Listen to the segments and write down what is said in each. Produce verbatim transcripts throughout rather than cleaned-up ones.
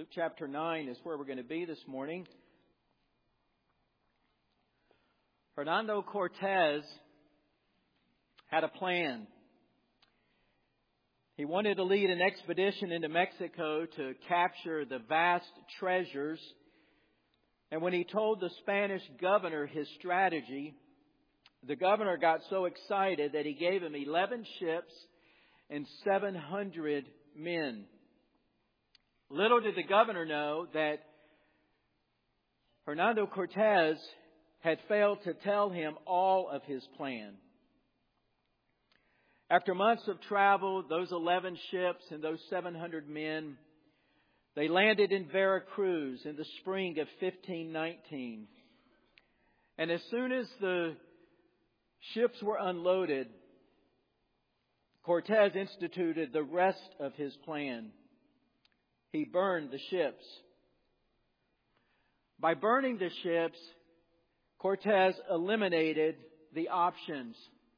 Luke chapter nine is where we're going to be this morning. Hernando Cortez had a plan. He wanted to lead an expedition into Mexico to capture the vast treasures. And when he told the Spanish governor his strategy, the governor got so excited that he gave him eleven ships and seven hundred men. Little did the governor know that Hernando Cortez had failed to tell him all of his plan. After months of travel, those eleven ships and those seven hundred men, they landed in Veracruz in the spring of fifteen nineteen. And as soon as the ships were unloaded, Cortez instituted the rest of his plan. He burned the ships. By burning the ships, Cortez eliminated the options.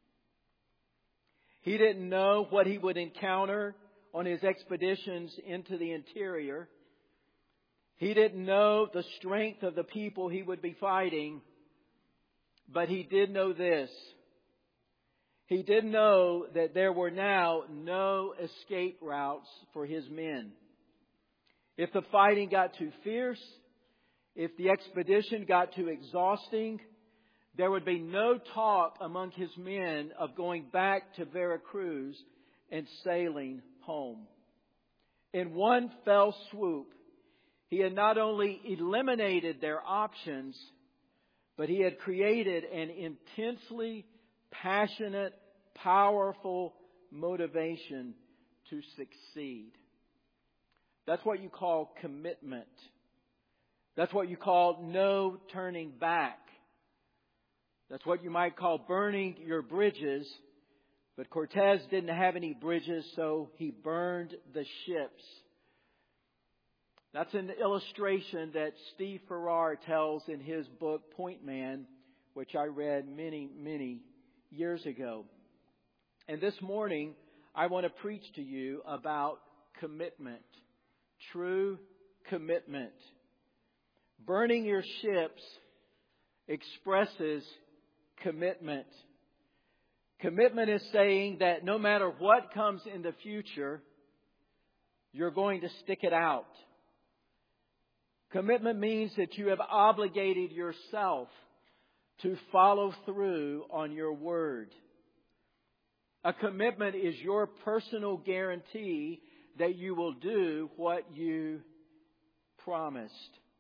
He didn't know what he would encounter on his expeditions into the interior. He didn't know the strength of the people he would be fighting. But he did know this. He did know that there were now no escape routes for his men. If the fighting got too fierce, if the expedition got too exhausting, there would be no talk among his men of going back to Veracruz and sailing home. In one fell swoop, he had not only eliminated their options, but he had created an intensely passionate, powerful motivation to succeed. That's what you call commitment. That's what you call no turning back. That's what you might call burning your bridges. But Cortez didn't have any bridges, so he burned the ships. That's an illustration that Steve Farrar tells in his book, Point Man, which I read many, many years ago. And this morning, I want to preach to you about commitment. True commitment. Burning your ships expresses commitment. Commitment is saying that no matter what comes in the future, you're going to stick it out. Commitment means that you have obligated yourself to follow through on your word. A commitment is your personal guarantee that you will do what you promised.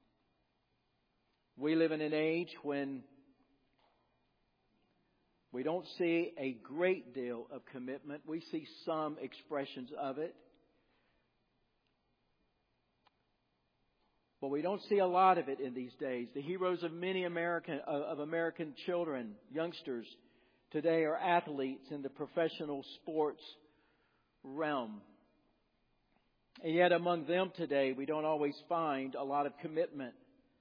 We live in an age when we don't see a great deal of commitment. We see some expressions of it. But we don't see a lot of it in these days. The heroes of many American of American children, youngsters today are athletes in the professional sports realm. And yet among them today, we don't always find a lot of commitment.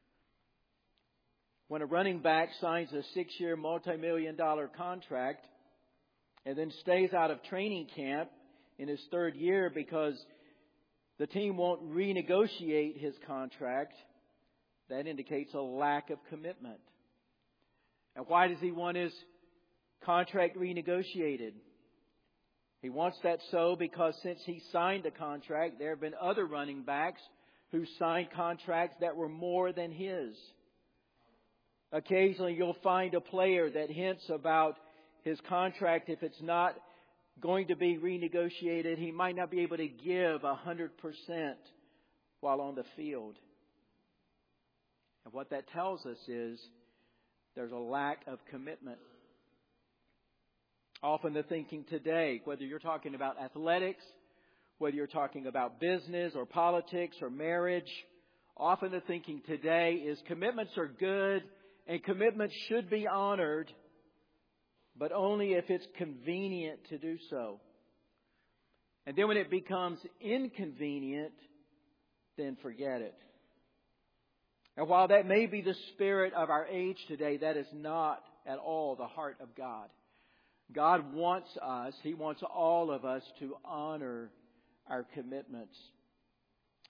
When a running back signs a six-year, multi-million dollar contract and then stays out of training camp in his third year because the team won't renegotiate his contract, that indicates a lack of commitment. And why does he want his contract renegotiated? He wants that so because since he signed the contract, there have been other running backs who signed contracts that were more than his. Occasionally you'll find a player that hints about his contract. If it's not going to be renegotiated, he might not be able to give one hundred percent while on the field. And what that tells us is there's a lack of commitment. Often the thinking today, whether you're talking about athletics, whether you're talking about business or politics or marriage, often the thinking today is commitments are good and commitments should be honored, but only if it's convenient to do so. And then when it becomes inconvenient, then forget it. And while that may be the spirit of our age today, that is not at all the heart of God. God wants us, He wants all of us to honor our commitments.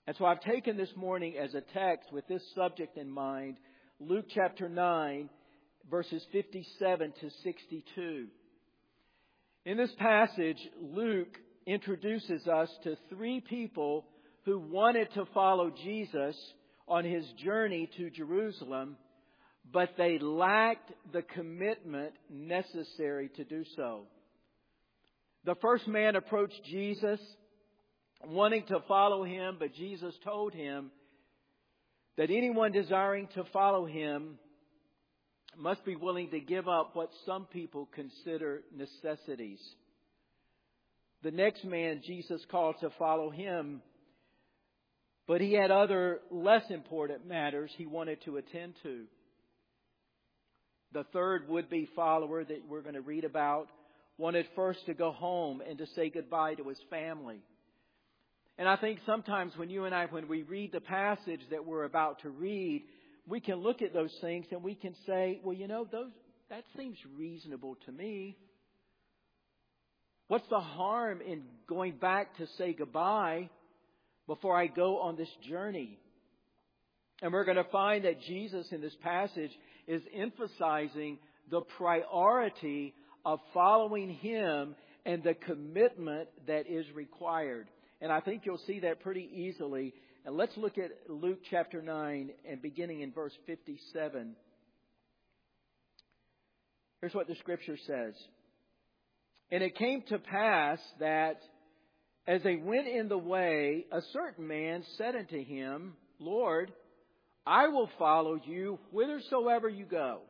And so I've taken this morning as a text with this subject in mind, Luke chapter nine, verses fifty-seven to sixty-two. In this passage, Luke introduces us to three people who wanted to follow Jesus on his journey to Jerusalem, but they lacked the commitment necessary to do so. The first man approached Jesus wanting to follow him, but Jesus told him that anyone desiring to follow him must be willing to give up what some people consider necessities. The next man Jesus called to follow him, but he had other less important matters he wanted to attend to. The third would-be follower that we're going to read about wanted first to go home and to say goodbye to his family. And I think sometimes when you and I, when we read the passage that we're about to read, we can look at those things and we can say, well, you know, those that seems reasonable to me. What's the harm in going back to say goodbye before I go on this journey? And we're going to find that Jesus in this passage is emphasizing the priority of following him and the commitment that is required. And I think you'll see that pretty easily. And let's look at Luke chapter nine and beginning in verse fifty-seven. Here's what the scripture says. And it came to pass that as they went in the way, a certain man said unto him, Lord, I will follow you whithersoever you go.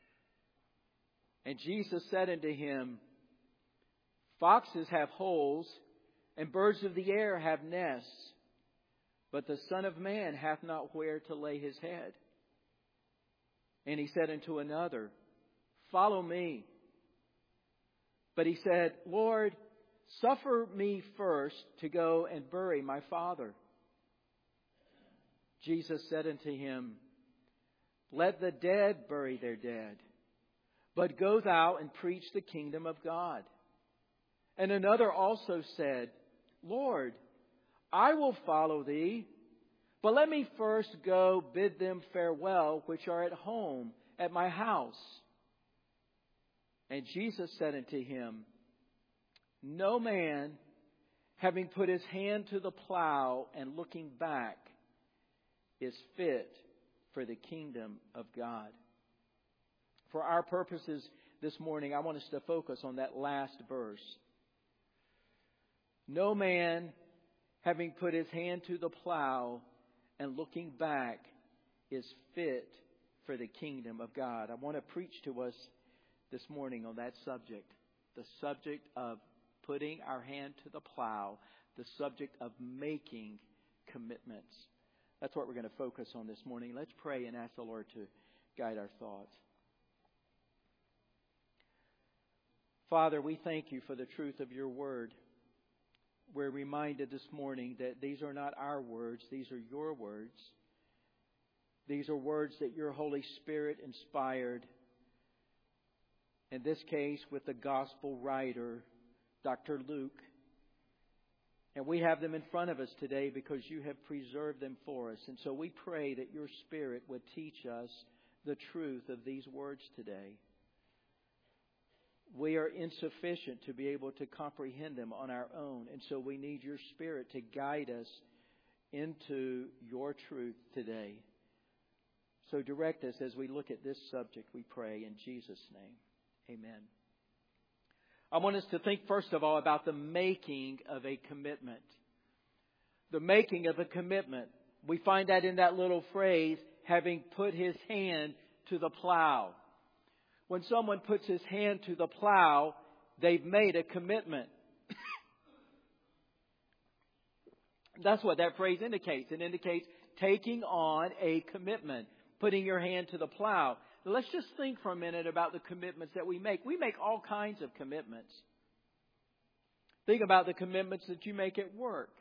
And Jesus said unto him, Foxes have holes, and birds of the air have nests, but the Son of Man hath not where to lay his head. And he said unto another, Follow me. But he said, Lord, suffer me first to go and bury my father. Jesus said unto him, Let the dead bury their dead, but go thou and preach the kingdom of God. And another also said, Lord, I will follow thee, but let me first go bid them farewell which are at home at my house. And Jesus said unto him, No man, having put his hand to the plow and looking back, is fit for the kingdom of God. For our purposes this morning, I want us to focus on that last verse. No man, having put his hand to the plow and looking back, is fit for the kingdom of God. I want to preach to us this morning on that subject. The subject of putting our hand to the plow. The subject of making commitments. That's what we're going to focus on this morning. Let's pray and ask the Lord to guide our thoughts. Father, we thank you for the truth of your word. We're reminded this morning that these are not our words. These are your words. These are words that your Holy Spirit inspired. In this case, with the gospel writer, Doctor Luke. And we have them in front of us today because you have preserved them for us. And so we pray that your Spirit would teach us the truth of these words today. We are insufficient to be able to comprehend them on our own. And so we need your Spirit to guide us into your truth today. So direct us as we look at this subject, we pray in Jesus' name. Amen. I want us to think first of all about the making of a commitment. The making of a commitment. We find that in that little phrase, having put his hand to the plow. When someone puts his hand to the plow, they've made a commitment. That's what that phrase indicates. It indicates taking on a commitment, putting your hand to the plow. Let's just think for a minute about the commitments that we make. We make all kinds of commitments. Think about the commitments that you make at work.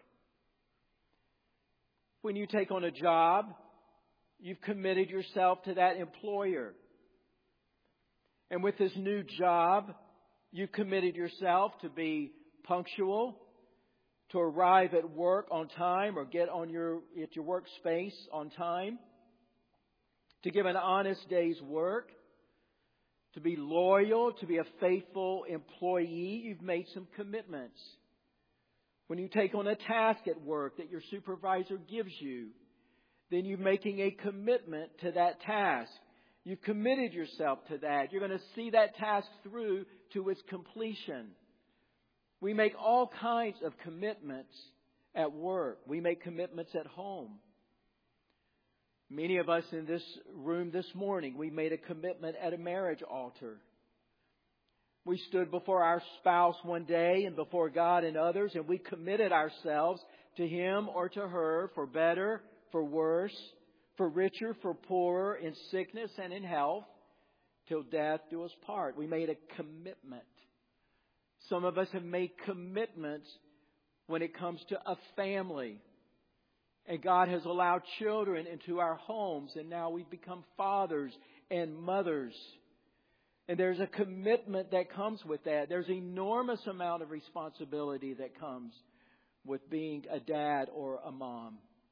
When you take on a job, you've committed yourself to that employer. And with this new job, you've committed yourself to be punctual, to arrive at work on time or get on your at your workspace on time, to give an honest day's work, to be loyal, to be a faithful employee. You've made some commitments. When you take on a task at work that your supervisor gives you, then you're making a commitment to that task. You've committed yourself to that. You're going to see that task through to its completion. We make all kinds of commitments at work. We make commitments at home. Many of us in this room this morning, we made a commitment at a marriage altar. We stood before our spouse one day and before God and others, and we committed ourselves to him or to her for better, for worse, for richer, for poorer, in sickness and in health, till death do us part. We made a commitment. Some of us have made commitments when it comes to a family. And God has allowed children into our homes, and now we've become fathers and mothers. And there's a commitment that comes with that. There's an enormous amount of responsibility that comes with being a dad or a mom.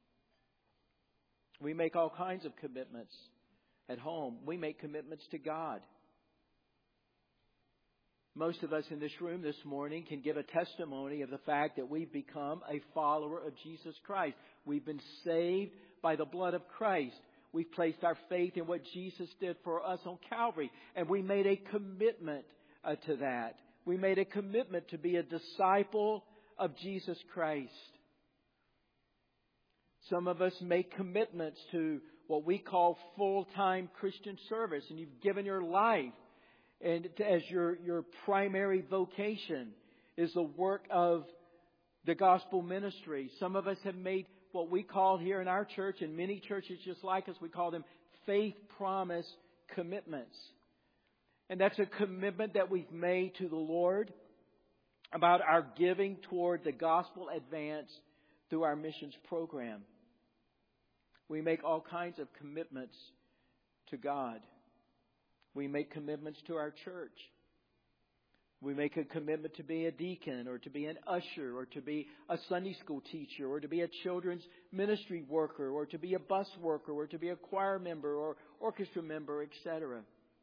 We make all kinds of commitments at home. We make commitments to God. Most of us in this room this morning can give a testimony of the fact that we've become a follower of Jesus Christ. We've been saved by the blood of Christ. We've placed our faith in what Jesus did for us on Calvary. And we made a commitment uh, to that. We made a commitment to be a disciple of Jesus Christ. Some of us make commitments to what we call full-time Christian service. And you've given your life. And as your, your primary vocation is the work of the gospel ministry. Some of us have made what we call here in our church, and many churches just like us, we call them faith promise commitments. And that's a commitment that we've made to the Lord about our giving toward the gospel advance through our missions program. We make all kinds of commitments to God. We make commitments to our church. We make a commitment to be a deacon or to be an usher or to be a Sunday school teacher or to be a children's ministry worker or to be a bus worker or to be a choir member or orchestra member, et cetera.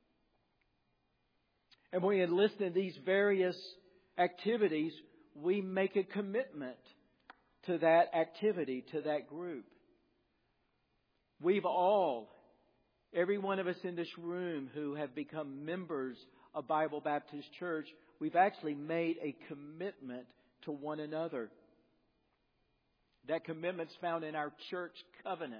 And when we enlist in these various activities, we make a commitment to that activity, to that group. We've all Every one of us in this room who have become members of Bible Baptist Church, we've actually made a commitment to one another. That commitment's found in our church covenant.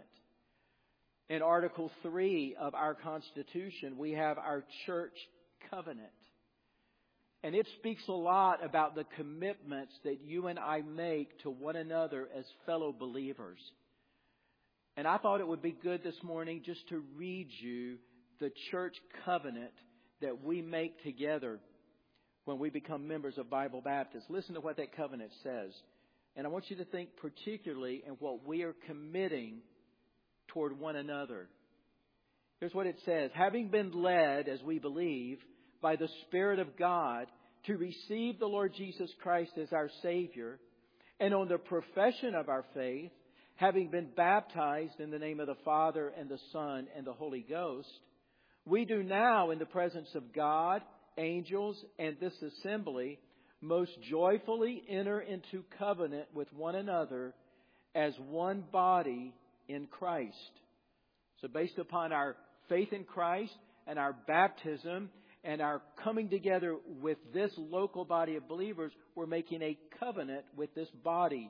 In Article three of our Constitution, we have our church covenant. And it speaks a lot about the commitments that you and I make to one another as fellow believers. And I thought it would be good this morning just to read you the church covenant that we make together when we become members of Bible Baptist. Listen to what that covenant says. And I want you to think particularly in what we are committing toward one another. Here's what it says. Having been led, as we believe, by the Spirit of God to receive the Lord Jesus Christ as our Savior, and on the profession of our faith, having been baptized in the name of the Father and the Son and the Holy Ghost, we do now in the presence of God, angels, and this assembly most joyfully enter into covenant with one another as one body in Christ. So based upon our faith in Christ and our baptism and our coming together with this local body of believers, we're making a covenant with this body.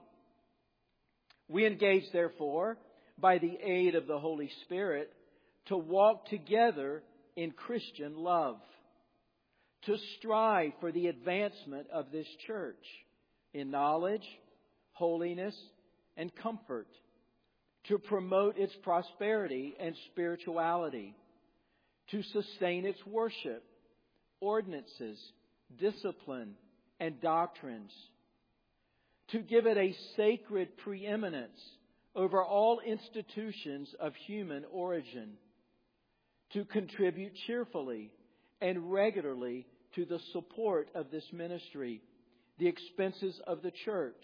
We engage, therefore, by the aid of the Holy Spirit, to walk together in Christian love, to strive for the advancement of this church in knowledge, holiness, and comfort, to promote its prosperity and spirituality, to sustain its worship, ordinances, discipline, and doctrines, to give it a sacred preeminence over all institutions of human origin, to contribute cheerfully and regularly to the support of this ministry, the expenses of the church,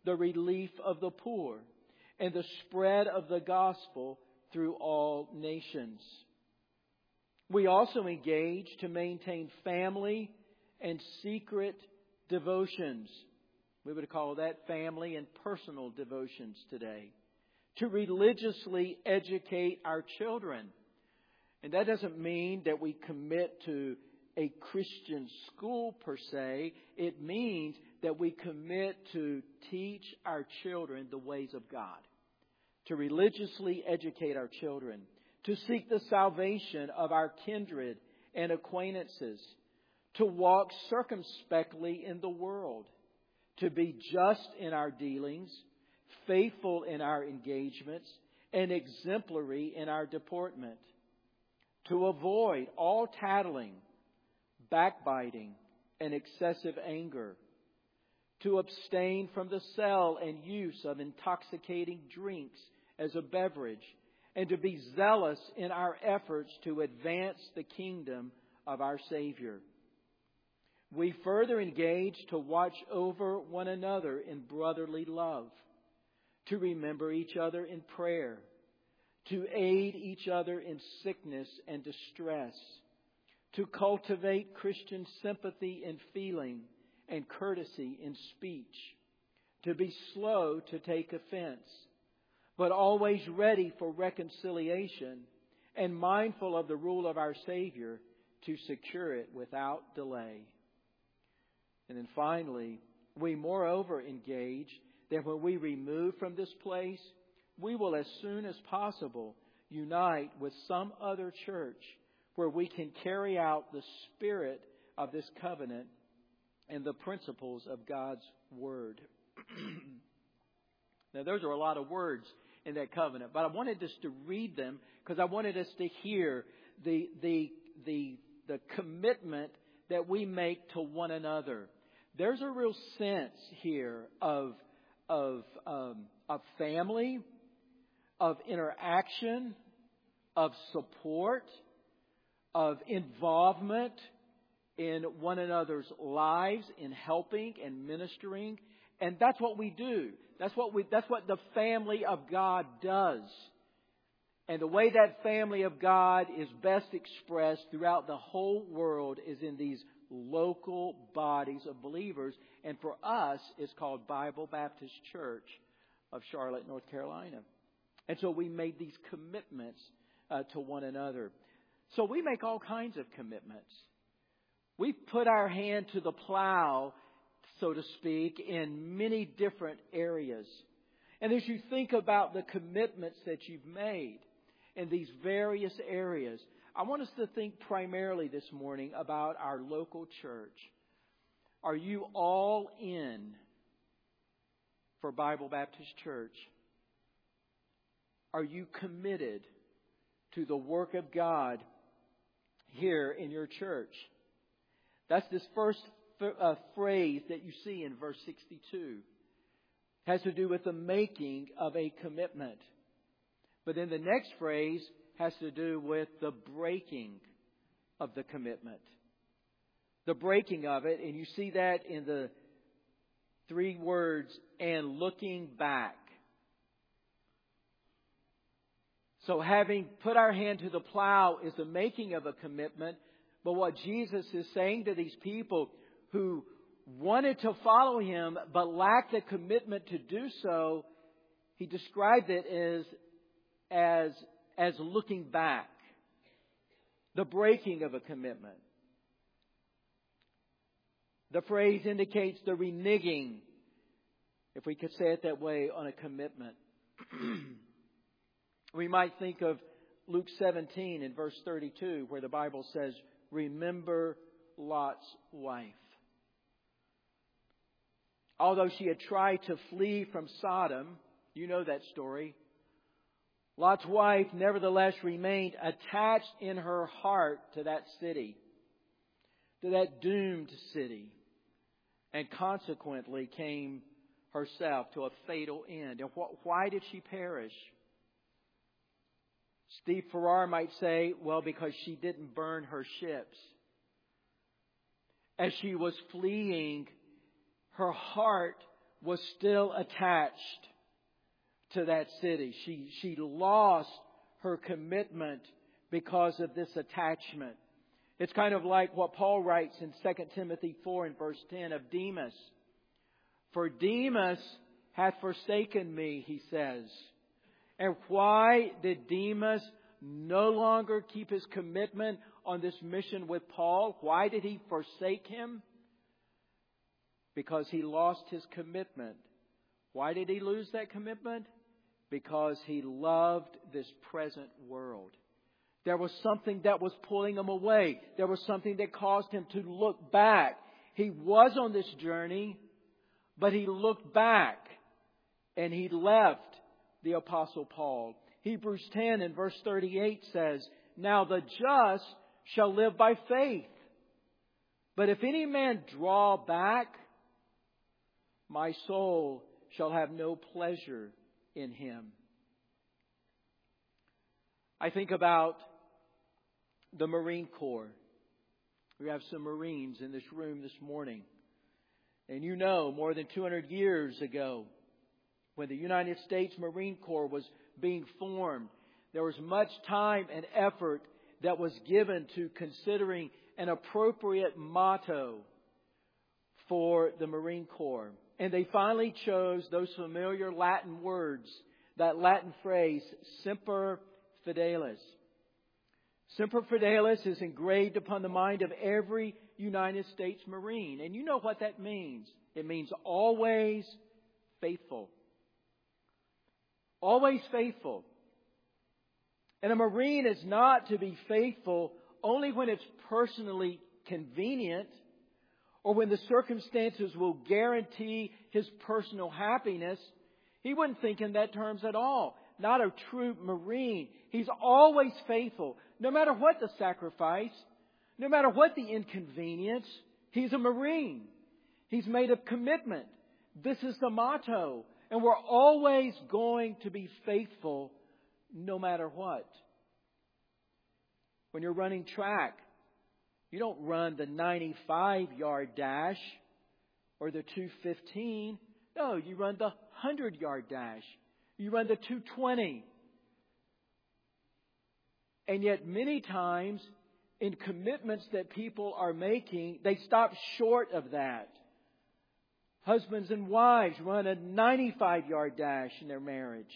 the relief of the poor, and the spread of the gospel through all nations. We also engage to maintain family and secret devotions. We would call that family and personal devotions today. To religiously educate our children. And that doesn't mean that we commit to a Christian school per se. It means that we commit to teach our children the ways of God. To religiously educate our children. To seek the salvation of our kindred and acquaintances. To walk circumspectly in the world. To be just in our dealings, faithful in our engagements, and exemplary in our deportment. To avoid all tattling, backbiting, and excessive anger. To abstain from the sale and use of intoxicating drinks as a beverage, and to be zealous in our efforts to advance the kingdom of our Savior. We further engage to watch over one another in brotherly love, to remember each other in prayer, to aid each other in sickness and distress, to cultivate Christian sympathy in feeling and courtesy in speech, to be slow to take offense, but always ready for reconciliation and mindful of the rule of our Savior to secure it without delay. And then finally, we moreover engage that when we remove from this place, we will as soon as possible unite with some other church where we can carry out the spirit of this covenant and the principles of God's Word. Now, those are a lot of words in that covenant, but I wanted us to read them because I wanted us to hear the the the the commitment that we make to one another. There's a real sense here of of um, of family, of interaction, of support, of involvement in one another's lives, in helping and ministering, and that's what we do. That's what we. That's what the family of God does. And the way that family of God is best expressed throughout the whole world is in these local bodies of believers. And for us, it's called Bible Baptist Church of Charlotte, North Carolina. And so we made these commitments uh, to one another. So we make all kinds of commitments. We put our hand to the plow, so to speak, in many different areas. And as you think about the commitments that you've made in these various areas, I want us to think primarily this morning about our local church. Are you all in for Bible Baptist Church? Are you committed to the work of God here in your church? That's this first uh, phrase that you see in verse sixty-two. It has to do with the making of a commitment. But then the next phrase has to do with the breaking of the commitment. The breaking of it, and you see that in the three words, and looking back. So having put our hand to the plow is the making of a commitment. But what Jesus is saying to these people who wanted to follow Him but lacked the commitment to do so, He described it as, as, as looking back. The breaking of a commitment. The phrase indicates the reneging, if we could say it that way, on a commitment. We might think of Luke seventeen in verse thirty-two, where the Bible says, "Remember Lot's wife." Although she had tried to flee from Sodom, you know that story, Lot's wife nevertheless remained attached in her heart to that city, to that doomed city, and consequently came herself to a fatal end. And wh- why did she perish? Steve Farrar might say, well, because she didn't burn her ships. As she was fleeing, her heart was still attached to that city. She, she lost her commitment because of this attachment. It's kind of like what Paul writes in Second Timothy four and verse ten of Demas. For Demas hath forsaken me, he says. And why did Demas no longer keep his commitment on this mission with Paul? Why did he forsake him? Because he lost his commitment. Why did he lose that commitment? Because he loved this present world. There was something that was pulling him away. There was something that caused him to look back. He was on this journey, but he looked back and he left the Apostle Paul. Hebrews ten and verse thirty-eight says, Now the just shall live by faith. But if any man draw back, my soul shall have no pleasure in him. I think about the Marine Corps. We have some Marines in this room this morning. And you know, more than two hundred years ago, when the United States Marine Corps was being formed, there was much time and effort that was given to considering an appropriate motto for the Marine Corps. And they finally chose those familiar Latin words, that Latin phrase, Semper Fidelis. Semper Fidelis is engraved upon the mind of every United States Marine. And you know what that means. It means always faithful. Always faithful. And a Marine is not to be faithful only when it's personally convenient or when the circumstances will guarantee his personal happiness. He wouldn't think in that terms at all. Not a true Marine. He's always faithful. No matter what the sacrifice, no matter what the inconvenience, he's a Marine. He's made a commitment. This is the motto. And we're always going to be faithful no matter what. When you're running track, you don't run the ninety-five yard dash or the two fifteen. No, you run the one hundred yard dash. You run the two twenty. And yet many times in commitments that people are making, they stop short of that. Husbands and wives run a ninety-five yard dash in their marriage.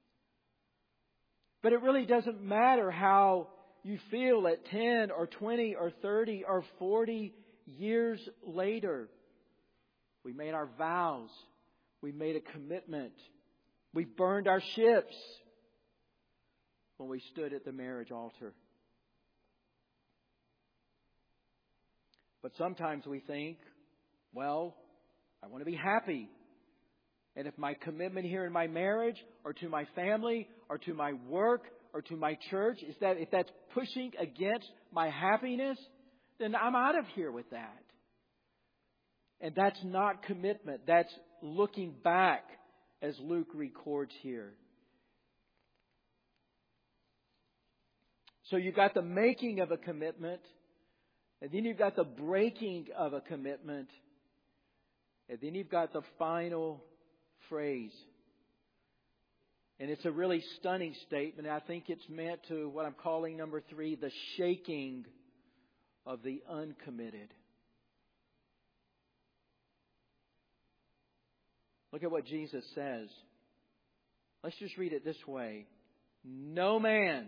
But it really doesn't matter how you feel at ten or twenty or thirty or forty years later. We made our vows. We made a commitment. We burned our ships when we stood at the marriage altar. But sometimes we think, well, I want to be happy. And if my commitment here in my marriage or to my family or to my work or to my church, is that if that's pushing against my happiness, then I'm out of here with that. And that's not commitment. That's looking back, as Luke records here. So you've got the making of a commitment, and then you've got the breaking of a commitment, and then you've got the final phrase. And it's a really stunning statement. I think it's meant to what I'm calling number three, the shaking of the uncommitted. Look at what Jesus says. Let's just read it this way. No man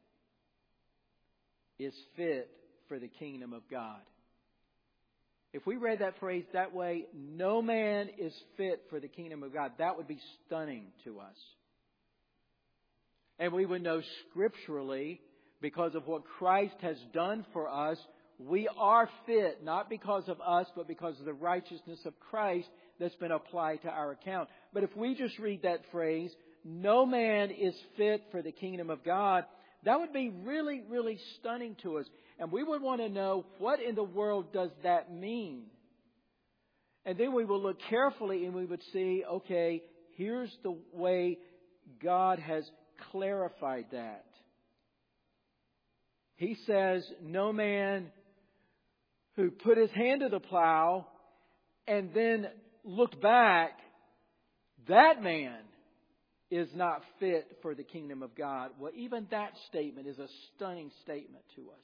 is fit for the kingdom of God. If we read that phrase that way, no man is fit for the kingdom of God, that would be stunning to us. And we would know scripturally, because of what Christ has done for us, we are fit, not because of us, but because of the righteousness of Christ that's been applied to our account. But if we just read that phrase, no man is fit for the kingdom of God, that would be really, really stunning to us. And we would want to know, what in the world does that mean? And then we will look carefully and we would see, okay, here's the way God has clarified that. He says, no man who put his hand to the plow and then looked back that man is not fit for the kingdom of God. Well, even that statement is a stunning statement to us.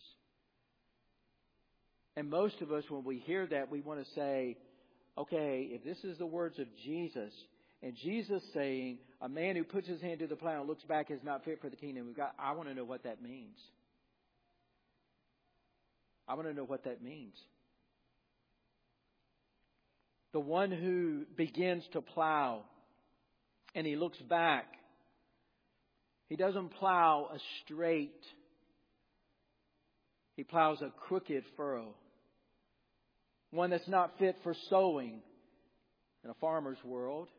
And most of us, when we hear that, we want to say, okay, if this is the words of Jesus, and Jesus saying, a man who puts his hand to the plow and looks back is not fit for the kingdom of God, I want to know what that means. I want to know what that means. The one who begins to plow and he looks back, he doesn't plow a straight, he plows a crooked furrow. One that's not fit for sowing in a farmer's world.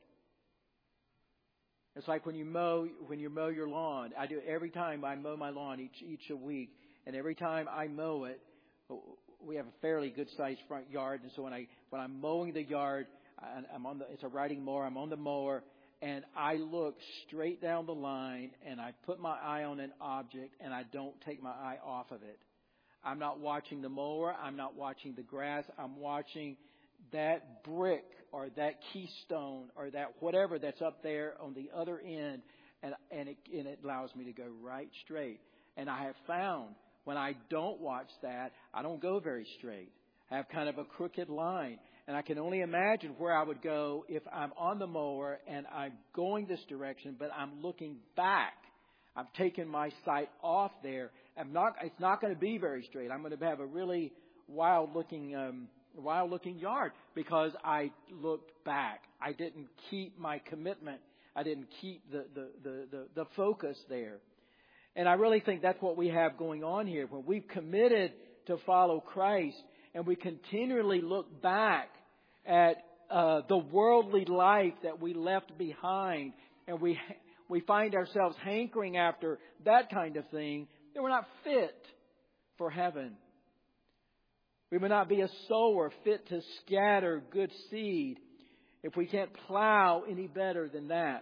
It's like when you mow when you mow your lawn. I do every time I mow my lawn each each a week, and every time I mow it, we have a fairly good sized front yard, and so when I when I'm mowing the yard, I'm on the it's a riding mower. I'm on the mower, and I look straight down the line, and I put my eye on an object, and I don't take my eye off of it. I'm not watching the mower. I'm not watching the grass. I'm watching that brick or that keystone or that whatever that's up there on the other end, and and it, and it allows me to go right straight. And I have found when I don't watch that, I don't go very straight. I have kind of a crooked line. And I can only imagine where I would go if I'm on the mower and I'm going this direction, but I'm looking back. I'm taking my sight off there. I'm not, it's not going to be very straight. I'm going to have a really wild-looking um, wild-looking yard because I looked back. I didn't keep my commitment. I didn't keep the, the, the, the, the focus there. And I really think that's what we have going on here. When we've committed to follow Christ and we continually look back at uh, the worldly life that we left behind, and we we find ourselves hankering after that kind of thing, then we're not fit for heaven. We may not be a sower fit to scatter good seed if we can't plow any better than that.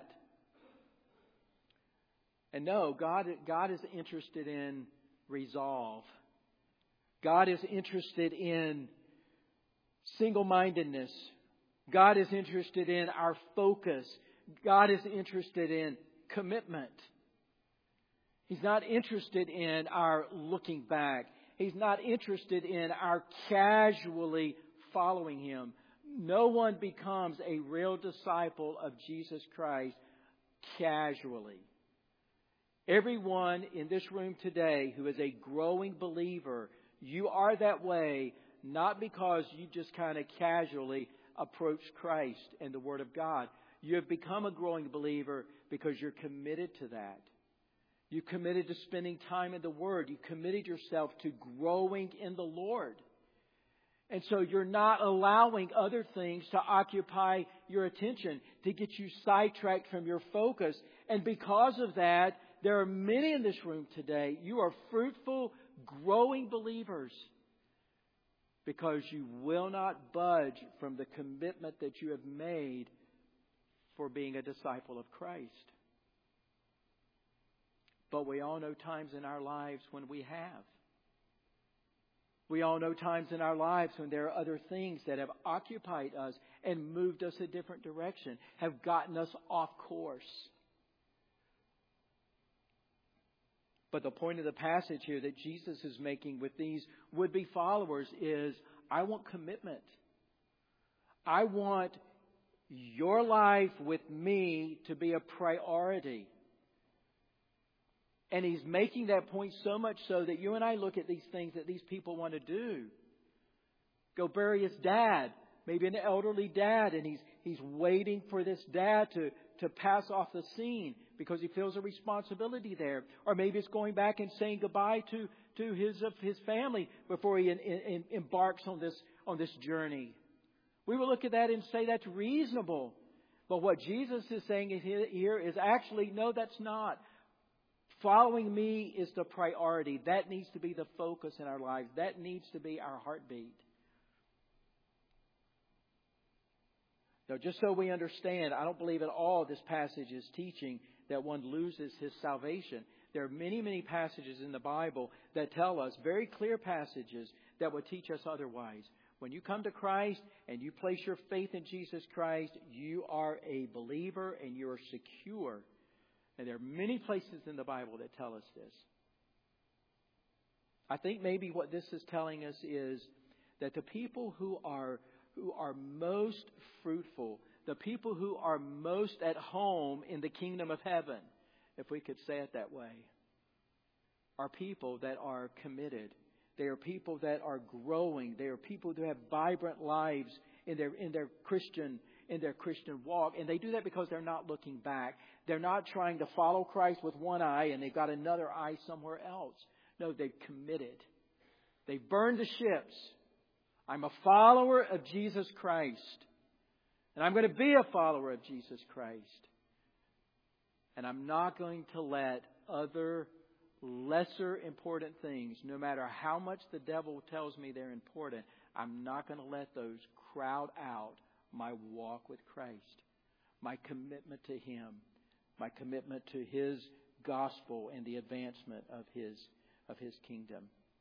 And no, God, God is interested in resolve. God is interested in single-mindedness. God is interested in our focus. God is interested in commitment. He's not interested in our looking back. He's not interested in our casually following Him. No one becomes a real disciple of Jesus Christ casually. Everyone in this room today who is a growing believer, you are that way not because you just kind of casually approach Christ and the Word of God. You have become a growing believer because you're committed to that. You committed to spending time in the Word. You committed yourself to growing in the Lord. And so you're not allowing other things to occupy your attention, to get you sidetracked from your focus. And because of that, there are many in this room today. You are fruitful, growing believers because you will not budge from the commitment that you have made for being a disciple of Christ. But we all know times in our lives when we have. We all know times in our lives when there are other things that have occupied us and moved us a different direction, have gotten us off course. But the point of the passage here that Jesus is making with these would-be followers is, I want commitment. I want your life with me to be a priority. And He's making that point so much so that you and I look at these things that these people want to do. Go bury his dad, maybe an elderly dad, and he's he's waiting for this dad to, to pass off the scene because he feels a responsibility there. Or maybe it's going back and saying goodbye to, to his of his family before he in, in, embarks on this on this journey. We will look at that and say that's reasonable. But what Jesus is saying here is actually, no, that's not. Following me is the priority. That needs to be the focus in our lives. That needs to be our heartbeat. Now, just so we understand, I don't believe at all this passage is teaching that one loses his salvation. There are many, many passages in the Bible that tell us, very clear passages that would teach us otherwise. When you come to Christ and you place your faith in Jesus Christ, you are a believer and you are secure. And there are many places in the Bible that tell us this. I think maybe what this is telling us is that the people who are who are most fruitful, the people who are most at home in the kingdom of heaven, if we could say it that way, are people that are committed. They are people that are growing. They are people who have vibrant lives in their in their Christian in their Christian walk. And they do that because they're not looking back. They're not trying to follow Christ with one eye and they've got another eye somewhere else. No, they've committed. They've burned the ships. I'm a follower of Jesus Christ. And I'm going to be a follower of Jesus Christ. And I'm not going to let other lesser important things, no matter how much the devil tells me they're important, I'm not going to let those crowd out my walk with Christ, my commitment to Him, my commitment to His gospel and the advancement of His of His kingdom.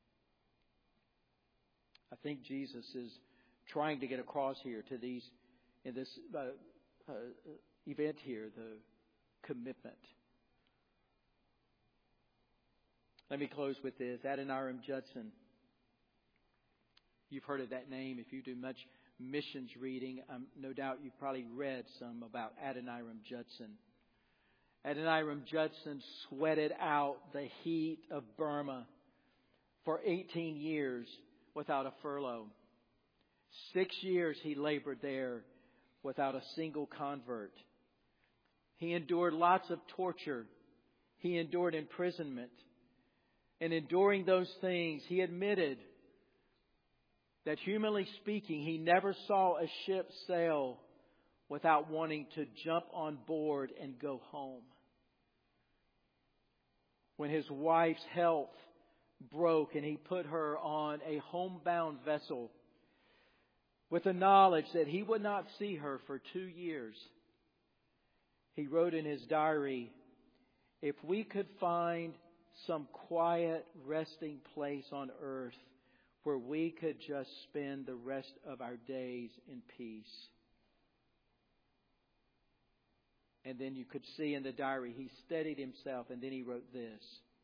I think Jesus is trying to get across here to these in this uh, uh, event here, the commitment. Let me close with this. Adoniram Judson. You've heard of that name. If you do much missions reading, um, no doubt you've probably read some about Adoniram Judson. Adoniram Judson sweated out the heat of Burma for eighteen years without a furlough. Six years he labored there without a single convert. He endured lots of torture. He endured imprisonment. And enduring those things, he admitted that humanly speaking, he never saw a ship sail without wanting to jump on board and go home. When his wife's health broke and he put her on a homebound vessel with the knowledge that he would not see her for two years, he wrote in his diary, "If we could find some quiet resting place on earth where we could just spend the rest of our days in peace." And then you could see in the diary, he steadied himself and then he wrote this: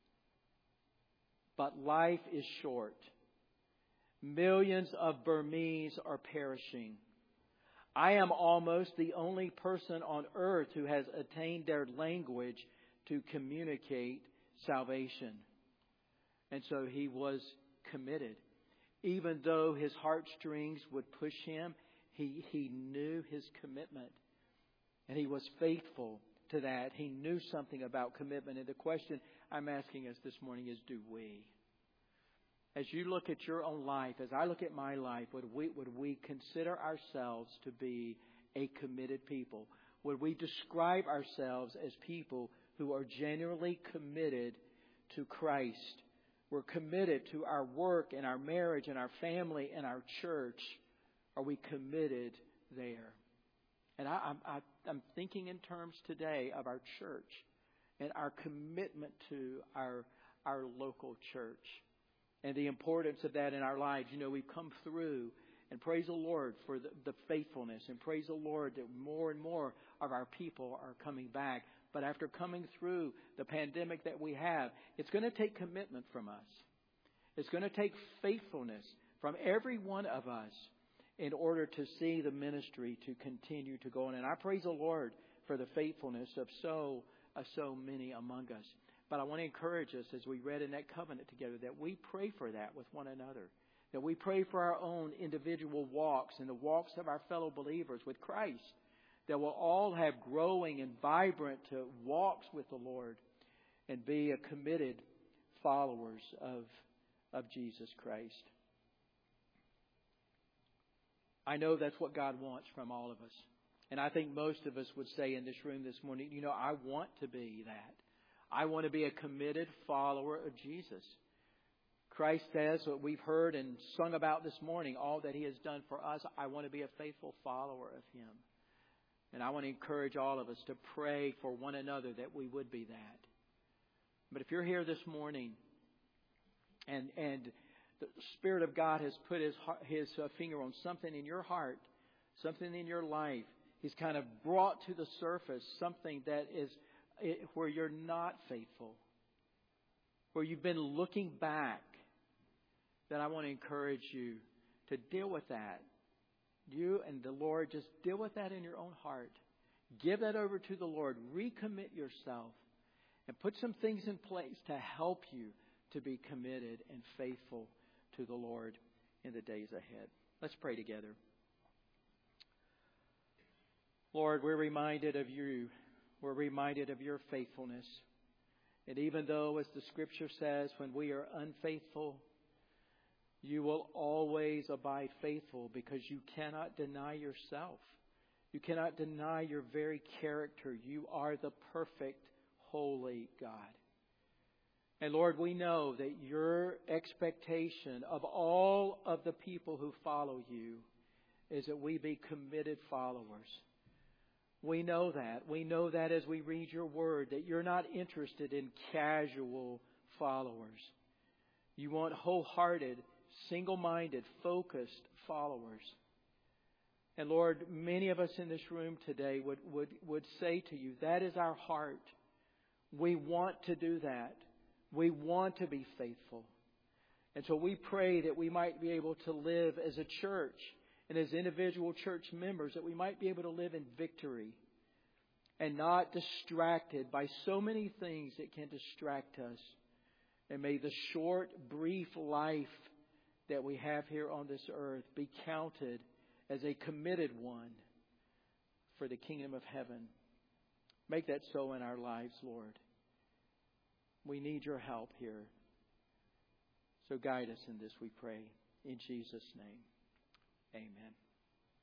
"But life is short. Millions of Burmese are perishing. I am almost the only person on earth who has attained their language to communicate salvation." And so he was committed. Even though his heartstrings would push him, he, he knew his commitment. And he was faithful to that. He knew something about commitment. And the question I'm asking us this morning is, do we? As you look at your own life, as I look at my life, would we, would we consider ourselves to be a committed people? Would we describe ourselves as people who are genuinely committed to Christ? We're committed to our work and our marriage and our family and our church. Are we committed there? And I, I, I'm thinking in terms today of our church and our commitment to our, our local church and the importance of that in our lives. You know, we've come through, and praise the Lord for the, the faithfulness, and praise the Lord that more and more of our people are coming back. But after coming through the pandemic that we have, it's going to take commitment from us. It's going to take faithfulness from every one of us in order to see the ministry to continue to go on. And I praise the Lord for the faithfulness of so, of so many among us. But I want to encourage us, as we read in that covenant together, that we pray for that with one another. That we pray for our own individual walks and the walks of our fellow believers with Christ. That we'll all have growing and vibrant walks with the Lord and be a committed followers of, of Jesus Christ. I know that's what God wants from all of us. And I think most of us would say in this room this morning, you know, I want to be that. I want to be a committed follower of Jesus. Christ says what we've heard and sung about this morning, all that He has done for us. I want to be a faithful follower of Him. And I want to encourage all of us to pray for one another that we would be that. But if you're here this morning and and the Spirit of God has put His, his uh, finger on something in your heart, something in your life. He's kind of brought to the surface something that is it, where you're not faithful, where you've been looking back, then I want to encourage you to deal with that. You and the Lord, just deal with that in your own heart. Give that over to the Lord. Recommit yourself and put some things in place to help you to be committed and faithful to the Lord in the days ahead. Let's pray together. Lord, we're reminded of you. We're reminded of your faithfulness. And even though, as the Scripture says, when we are unfaithful, you will always abide faithful because you cannot deny yourself. You cannot deny your very character. You are the perfect, holy God. And Lord, we know that your expectation of all of the people who follow you is that we be committed followers. We know that. We know that as we read your word, that you're not interested in casual followers. You want wholehearted, single-minded, focused followers. And Lord, many of us in this room today would, would, would say to you, that is our heart. We want to do that. We want to be faithful. And so we pray that we might be able to live as a church and as individual church members, that we might be able to live in victory and not distracted by so many things that can distract us. And may the short, brief life that we have here on this earth be counted as a committed one for the kingdom of heaven. Make that so in our lives, Lord. We need your help here. So guide us in this, we pray. In Jesus' name, amen.